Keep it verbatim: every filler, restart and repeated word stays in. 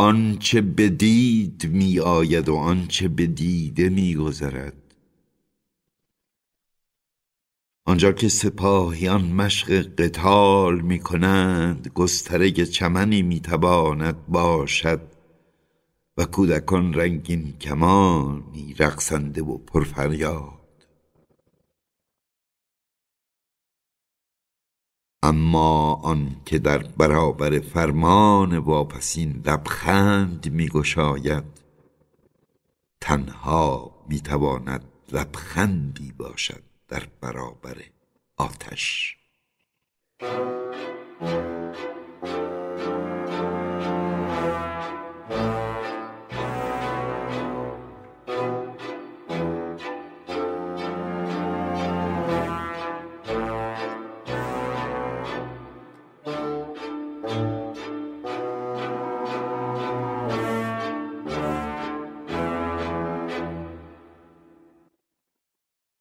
آنچه بدید می آید و آنچه بدیده می گذرد. آنجا که سپاهیان مشق قتال می کنند، گستره چمنی می تواند باشد و کودکان رنگین کمانی رقصنده و پرفریاد. اما آن که در برابر فرمان واپسین لبخند می گشاید، تنها می تواند لبخندی باشد در برابر آتش.